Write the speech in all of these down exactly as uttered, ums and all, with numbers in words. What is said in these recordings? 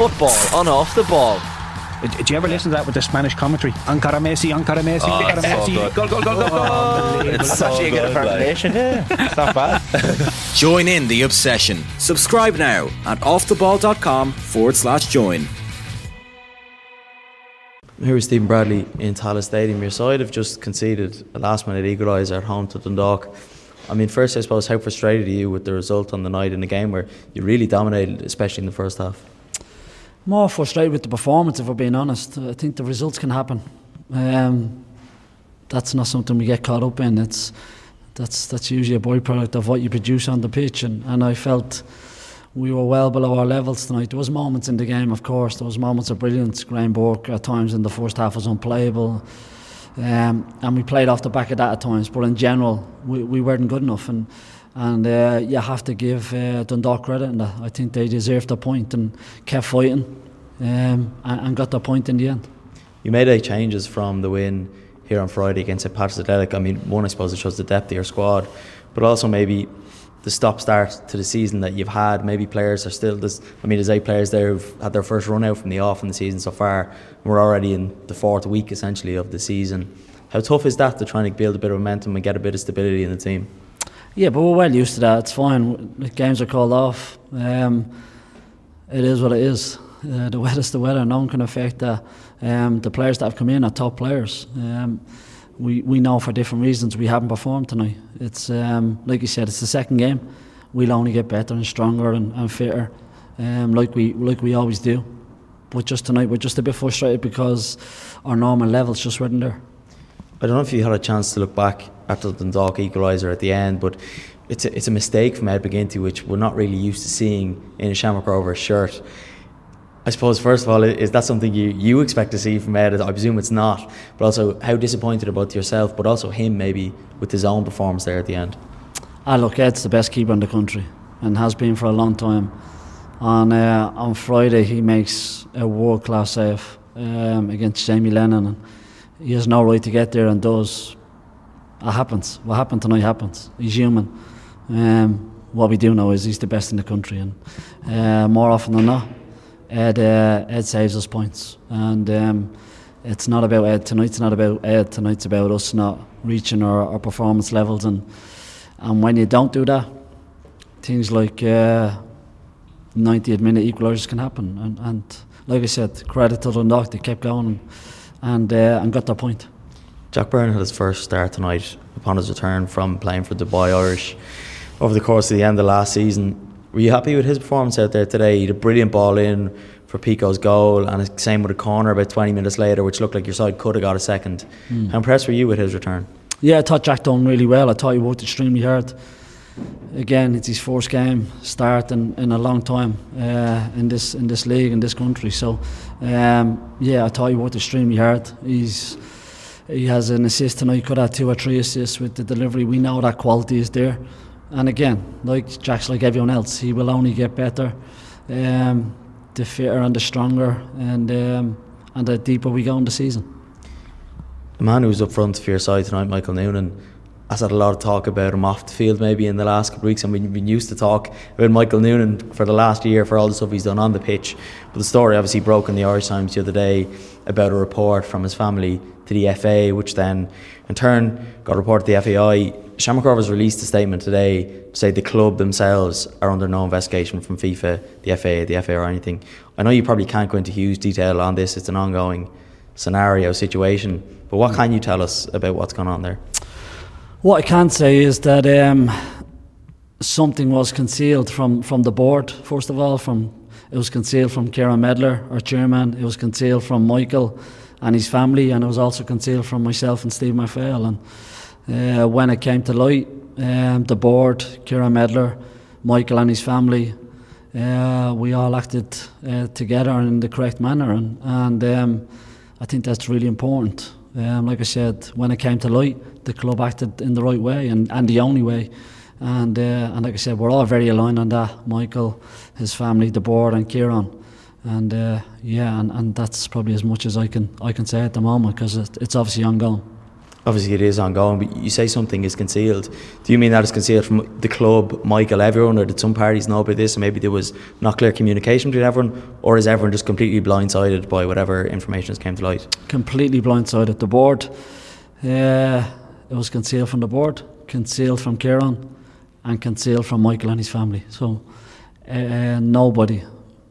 football on Off the Ball. Did you ever listen to that with the Spanish commentary? Ankara Messi, Ankara Messi, Oh, Ankara it's so Messi, good. goal, goal, goal, goal, goal. It's so actually a good good, like. formulation. Yeah, it's not bad. Join in the obsession. Subscribe now at offtheball.com forward slash join. Here is Stephen Bradley in Tallaght Stadium. Your side have just conceded a last-minute equaliser at home to Dundalk. I mean, first, I suppose, how frustrated are you with the result on the night in a game where you really dominated, especially in the first half? More frustrated with the performance, if we're being honest. I think the results can happen. Um, that's not something we get caught up in. It's that's that's usually a byproduct of what you produce on the pitch, and, and I felt we were well below our levels tonight. There was moments in the game, of course. There was moments of brilliance. Graham Burke at times in the first half was unplayable, um, and we played off the back of that at times. But in general, we, we weren't good enough, and and uh, you have to give uh, Dundalk credit in that. I think they deserved a point and kept fighting, um, and, and got their point in the end. You made eight changes from the win here on Friday against Saint Patrick's Athletic. I mean, one, I suppose it shows the depth of your squad, but also maybe the stop-start to the season that you've had. Maybe players are still, there's, I mean, there's eight players there who've had their first run out from the off in the season so far. We're already in the fourth week, essentially, of the season. How tough is that to try and build a bit of momentum and get a bit of stability in the team? Yeah, but we're well used to that. It's fine. The games are called off. Um, it is what it is. Uh, the weather's the weather. No one can affect that. Um, the players that have come in are top players. Um, we we know for different reasons we haven't performed tonight. It's um, like you said, it's the second game. We'll only get better and stronger and, and fitter, um, like we like we always do. But just tonight, we're just a bit frustrated because our normal levels just weren't there. I don't know if you had a chance to look back after the Dundalk equaliser at the end, but it's a, it's a mistake from Ed McGinty, which we're not really used to seeing in a Shamrock Rovers shirt. I suppose, first of all, is that something you, you expect to see from Ed? I presume it's not. But also, how disappointed about yourself, but also him maybe with his own performance there at the end? Ah, look, Ed's the best keeper in the country and has been for a long time. On uh, on Friday, he makes a world-class save um, against Jamie Lennon. And he has no right to get there and does. It happens. What happened tonight happens. He's human. Um, what we do know is he's the best in the country, and uh, more often than not, Ed uh, Ed saves us points. And um, it's not about Ed tonight. It's not about Ed tonight. It's about us not reaching our, our performance levels. And and when you don't do that, things like uh, ninetieth minute equalisers can happen. And, and like I said, credit to Dundalk. They kept going and and, uh, and got their point. Jack Byrne had his first start tonight upon his return from playing for Dubai Irish over the course of the end of last season. Were you happy with his performance out there today? He had a brilliant ball in for Pico's goal, and the same with a corner about twenty minutes later, which looked like your side could have got a second. Mm. How impressed were you with his return? Yeah, I thought Jack done really well. I thought he worked extremely hard. Again, it's his first game start in, in a long time uh, in this in this league, in this country. So, um, yeah, I thought he worked extremely hard. He's he has an assist tonight. He could have two or three assists with the delivery. We know that quality is there. And again, like Jack's like everyone else, he will only get better, um, the fitter and the stronger, and um, and the deeper we go in the season. The man who's up front for your side tonight, Michael Noonan, has had a lot of talk about him off the field maybe in the last couple of weeks, and we've been used to talk about Michael Noonan for the last year for all the stuff he's done on the pitch. But the story obviously broke in the Irish Times the other day about a report from his family to the F A, which then in turn got reported to the F A I. Shamrock Rovers released a statement today to say the club themselves are under no investigation from FIFA, the F A A, the F A or anything. I know you probably can't go into huge detail on this, it's an ongoing scenario, situation, but what can you tell us about what's going on there? What I can say is that um, something was concealed from, from the board, first of all. From It was concealed from Kieran Medler, our chairman. It was concealed from Michael and his family, and it was also concealed from myself and Steve MacPhail. And uh, when it came to light, um, the board, Kieran Medler, Michael and his family, uh, we all acted uh, together in the correct manner, and, and um, I think that's really important. Um, like I said, when it came to light, the club acted in the right way and, and the only way. And uh, and like I said, we're all very aligned on that. Michael, his family, the board, and Kieran. And uh, yeah, and, and that's probably as much as I can I can say at the moment, because it, it's obviously ongoing. Obviously it is ongoing, but you say something is concealed. Do you mean that it's concealed from the club, Michael, everyone, or did some parties know about this and maybe there was not clear communication between everyone, or is everyone just completely blindsided by whatever information has came to light? Completely blindsided. The board, uh, it was concealed from the board, concealed from Kieran, and concealed from Michael and his family. So uh, nobody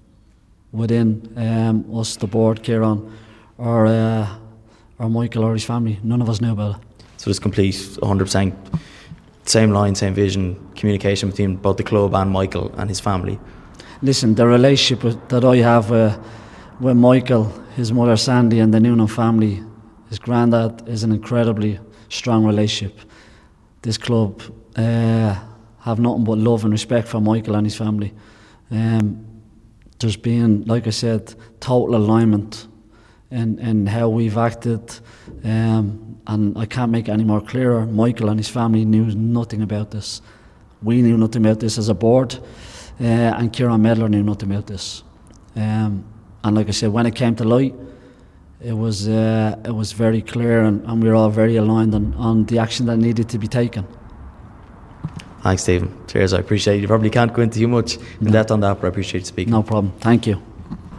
within um, us, the board, Kieran, or uh, or Michael or his family, none of us knew about it. So there's complete one hundred percent same line, same vision, communication between both the club and Michael and his family. Listen, the relationship with, that I have uh, with Michael, his mother Sandy, and the Noonan family, his granddad, is an incredibly strong relationship. This club uh, have nothing but love and respect for Michael and his family. Um, there's been, like I said, total alignment in, in how we've acted, um, and I can't make it any more clearer. Michael and his family knew nothing about this. We knew nothing about this as a board, uh, and Kieran Medler knew nothing about this. Um, and like I said, when it came to light, it was uh, it was very clear, and, and we were all very aligned on, on the action that needed to be taken. Thanks, Stephen. Cheers, I appreciate it. You probably can't go into too much in No. depth on that, but I appreciate you speaking. No problem. Thank you.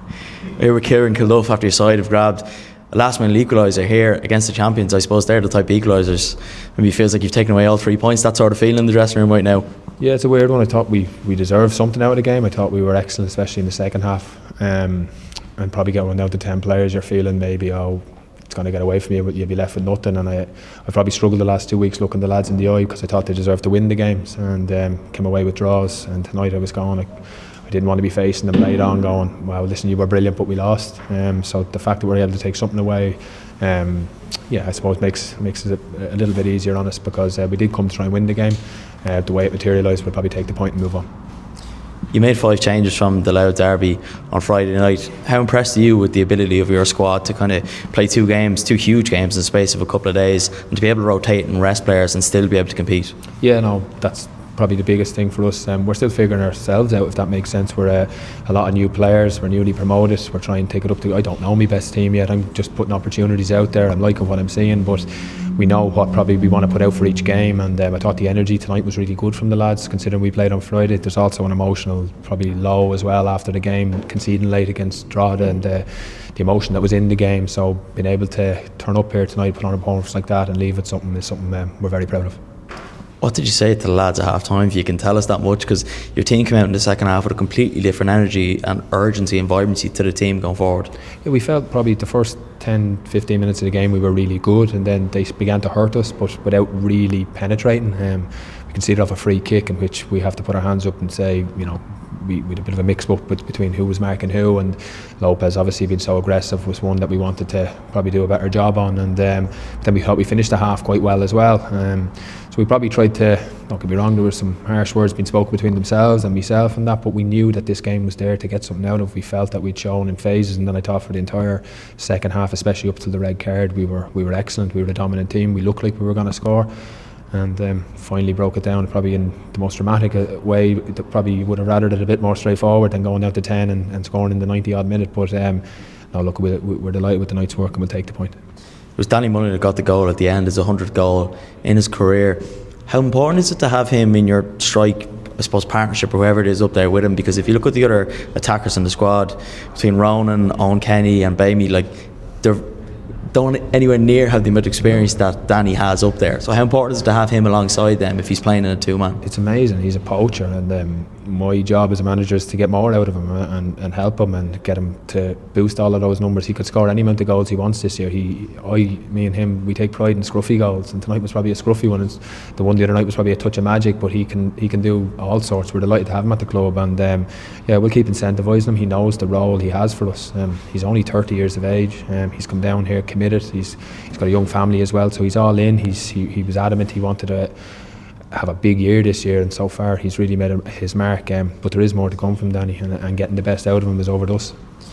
Here with Kieran Kilduff after your side have grabbed a last minute equaliser here against the champions. I suppose they're the type of equalisers. Maybe it feels like you've taken away all three points. That sort of feeling in the dressing room right now. Yeah, it's a weird one. I thought we, we deserved something out of the game. I thought we were excellent, especially in the second half. Um, and probably get one down to ten players, you're feeling maybe, oh, it's going to get away from you, but you'll be left with nothing. And I, I probably struggled the last two weeks looking the lads in the eye because I thought they deserved to win the games, and um, came away with draws. And tonight I was going, I, I didn't want to be facing them later on going, well, listen, you were brilliant, but we lost. Um, so the fact that we're able to take something away, um, yeah, I suppose makes makes it a, a little bit easier on us, because uh, we did come to try and win the game. Uh, the way it materialised, we'll probably take the point and move on. You made five changes from the Louth derby on Friday night. How impressed are you with the ability of your squad to kind of play two games, two huge games in the space of a couple of days, and to be able to rotate and rest players and still be able to compete? Yeah, no, that's probably the biggest thing for us. Um, we're still figuring ourselves out, if that makes sense. We're uh, a lot of new players, we're newly promoted, we're trying to take it up to, I don't know my best team yet, I'm just putting opportunities out there, I'm liking what I'm seeing, but we know what probably we want to put out for each game. And um, I thought the energy tonight was really good from the lads, considering we played on Friday. There's also an emotional probably low as well after the game, conceding late against Drogheda, and uh, the emotion that was in the game. So being able to turn up here tonight, put on a performance like that and leave it something is something um, we're very proud of. What did you say to the lads at half time, if you can tell us that much? Because your team came out in the second half with a completely different energy and urgency and vibrancy to the team going forward. Yeah, we felt probably the first ten fifteen minutes of the game we were really good, and then they began to hurt us, but without really penetrating. Um, we conceded off a free kick in which we have to put our hands up and say, you know, we, we had a bit of a mix-up between who was marking who, and Lopez obviously being so aggressive was one that we wanted to probably do a better job on, and um, then we thought we finished the half quite well as well. Um, so we probably tried to, don't get me wrong, there were some harsh words being spoken between themselves and myself and that, but we knew that this game was there to get something out of. We felt that we'd shown in phases, and then I thought for the entire second half, especially up to the red card, we were we were excellent. We were the dominant team. We looked like we were going to score, and um, finally broke it down probably in the most dramatic way. That probably would have rathered it a bit more straightforward than going down to ten and, and scoring in the ninety odd minute. But um, no, look, we're, we're delighted with the night's work, and we'll take the point. It was Danny Mullen who got the goal at the end, his one hundredth goal in his career. How important is it to have him in your strike, I suppose, partnership or whoever it is up there with him? Because if you look at the other attackers in the squad, between Ronan, Owen Kenny and Bamey, like, they're don't anywhere near have the amount of experience that Danny has up there. So how important is it to have him alongside them if he's playing in a two-man? It's amazing. He's a poacher, and um, my job as a manager is to get more out of him and, and help him and get him to boost all of those numbers. He could score any amount of goals he wants this year. He, I, me and him, we take pride in scruffy goals, and tonight was probably a scruffy one. It's, the one the other night was probably a touch of magic, but he can he can do all sorts. We're delighted to have him at the club, and um, yeah, we'll keep incentivising him. He knows the role he has for us. Um, he's only thirty years of age. Um, he's come down here committed. He's he's got a young family as well, so he's all in. He's he, he was adamant he wanted to have a big year this year, and so far he's really made a, his mark. Um, but there is more to come from Danny, and, and getting the best out of him is over us.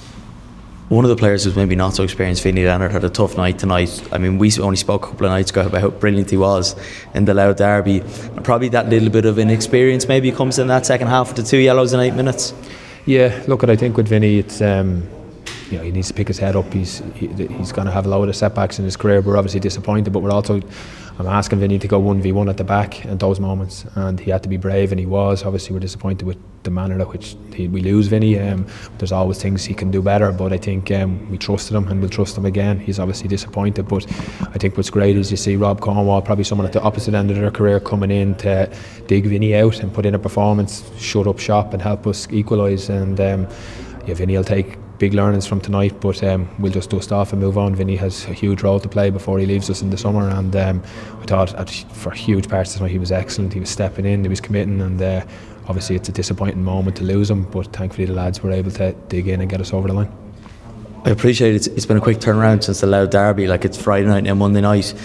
One of the players who's maybe not so experienced, Finlay Leonard, had a tough night tonight. I mean, we only spoke a couple of nights ago about how brilliant he was in the Louth derby. And probably that little bit of inexperience maybe comes in that second half with the two yellows in eight minutes. Yeah, look, I think with Vinny, it's um, you know, he needs to pick his head up. He's he, he's going to have a load of setbacks in his career. We're obviously disappointed, but we're also, I'm asking Vinny to go one v one at the back at those moments, and he had to be brave, and he was. Obviously, we're disappointed with the manner in which he, we lose Vinny. Um, there's always things he can do better, but I think um, we trusted him and we'll trust him again. He's obviously disappointed, but I think what's great is you see Rob Cornwall, probably someone at the opposite end of their career, coming in to dig Vinny out and put in a performance, shut up shop and help us equalise. And um, yeah, Vinny will take big learnings from tonight, but um, we'll just dust off and move on. Vinny has a huge role to play before he leaves us in the summer, and um, I thought at, for huge parts of tonight he was excellent. He was stepping in, he was committing, and uh, obviously it's a disappointing moment to lose him, but thankfully the lads were able to dig in and get us over the line. I appreciate it. It's been a quick turnaround since the Louth derby. Like, it's Friday night and Monday night.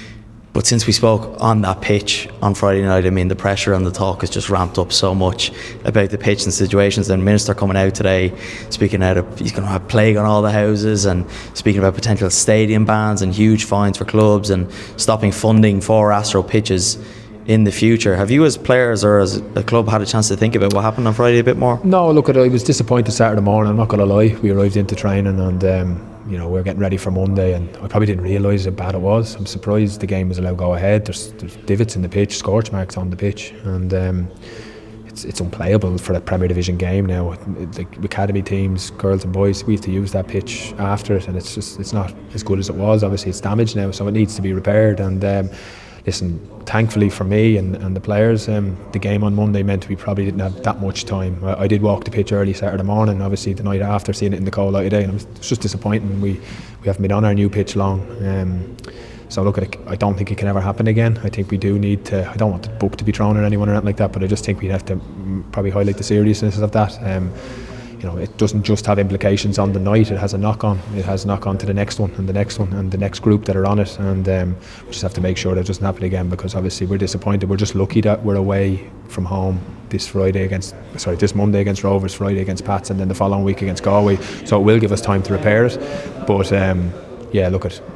But since we spoke on that pitch on Friday night, I mean, the pressure and the talk has just ramped up so much about the pitch and situations. And Minister coming out today, speaking out of, he's going to have plague on all the houses, and speaking about potential stadium bans and huge fines for clubs and stopping funding for Astro pitches in the future. Have you, as players or as a club, had a chance to think about what happened on Friday a bit more? No, look, I was disappointed Saturday morning, I'm not going to lie. We arrived into training and um, you know, we were getting ready for Monday, and I probably didn't realise how bad it was. I'm surprised the game was allowed to go ahead. There's, there's divots in the pitch, scorch marks on the pitch, and um, it's it's unplayable for a Premier Division game now. The academy teams, girls and boys, we have to use that pitch after it, and it's just it's not as good as it was. Obviously it's damaged now, so it needs to be repaired. And um, listen, thankfully for me and, and the players, um, the game on Monday meant we probably didn't have that much time. I, I did walk the pitch early Saturday morning, obviously the night after, seeing it in the cold light of day, and it was, it was just disappointing. We we haven't been on our new pitch long. Um, so look, at it, I don't think it can ever happen again. I think we do need to, I don't want the book to be thrown at anyone or anything like that, but I just think we'd have to probably highlight the seriousness of that. Um, You know, it doesn't just have implications on the night, it has a knock-on. It has a knock-on to the next one and the next one and the next group that are on it, and um, we just have to make sure that it doesn't happen again, because obviously we're disappointed. We're just lucky that we're away from home this Friday against, sorry, this Monday against Rovers, Friday against Pats, and then the following week against Galway, so it will give us time to repair it. But um, yeah, look at,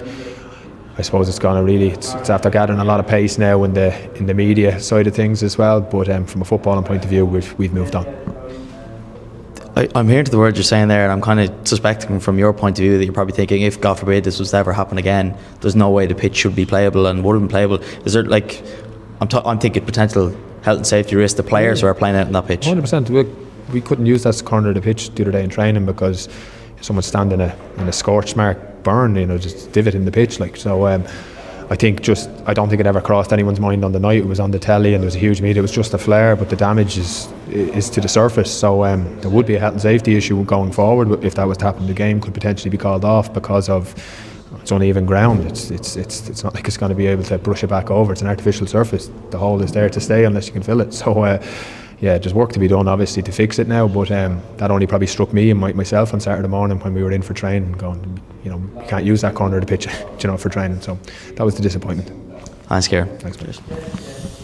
I suppose it's going to really, it's, it's after gathering a lot of pace now in the in the media side of things as well, but um, from a footballing point of view, we've, we've moved on. I, I'm hearing to the words you're saying there, and I'm kind of suspecting from your point of view that you're probably thinking, if God forbid this was to ever happen again, there's no way the pitch should be playable and would have been playable. Is there, like, I'm, t- I'm thinking potential health and safety risk to players who are playing out in that pitch? one hundred percent. We, we couldn't use that corner of the pitch the other day in training because someone's standing in a, in a scorch mark burn, you know, just divot in the pitch. Like, so um, I think just, I don't think it ever crossed anyone's mind on the night. It was on the telly and there was a huge media. It was just a flare, but the damage is is to the surface. So um, there would be a health and safety issue going forward if that was to happen. The game could potentially be called off because of it's uneven ground. It's it's it's it's not like it's going to be able to brush it back over. It's an artificial surface. The hole is there to stay unless you can fill it. So uh, yeah, there's work to be done obviously to fix it now. But um, that only probably struck me and my, myself on Saturday morning when we were in for training, going, you know, you can't use that corner of the pitch, you know, for training. So that was the disappointment. Thanks, Ciara. Thanks, Chris.